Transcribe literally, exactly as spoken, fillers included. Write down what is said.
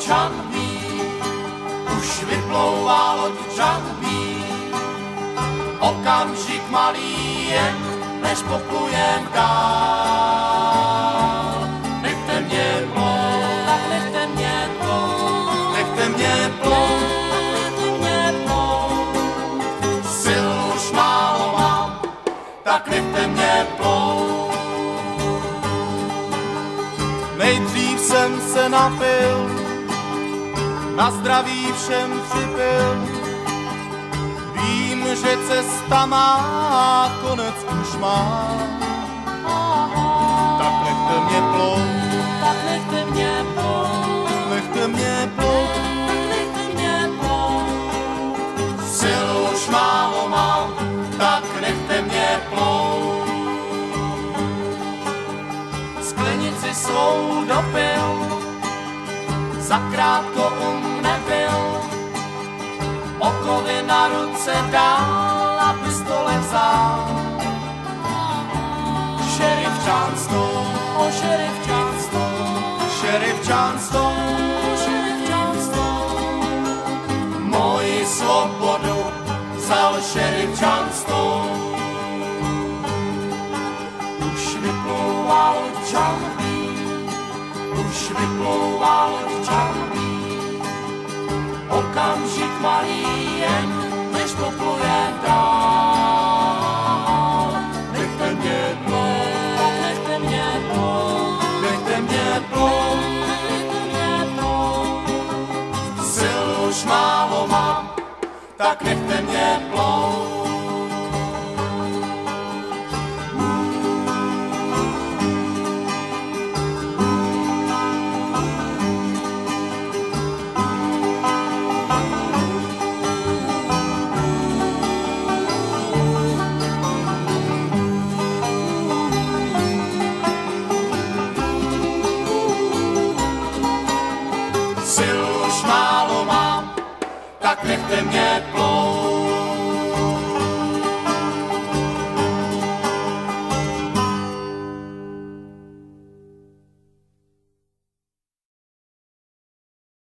Čanbí, už vyplouvá loď Čanbí. Okamžik malý jen, než poplujem dál. Nechte mě plout, tak nechte mě plout, nechte mě plout, nechte mě plout. Sil už málo mám, tak nechte mě plout. Nejdřív jsem se napil, na zdraví všem připil. Vím, že cesta má konec už má. Tak nechte mě plout, tak nechte mě plout, nechte mě plout, tak nechte mě plout. Sil už málo mám, tak nechte mě plout. Sklenici svou dopil, zakrátko um nebyl. Okovy na ruce dál a pistole vzal. Sheriff Johnstone, oh Sheriff Johnstone, Sheriff Johnstone, oh Sheriff Johnstone. Moji svobodu vzal Sheriff Johnstone. Už vyplouvá loď Čanbí, už vyplouvá loď Čanbí. Okamžik malý jen, než poplujem dál. Nechte mě plout, tak nechte mě plout, nechte mě plout, nechte mě plout. Sil už málo mám, tak nechte mě plout. Sil už málo mám, tak nechte mě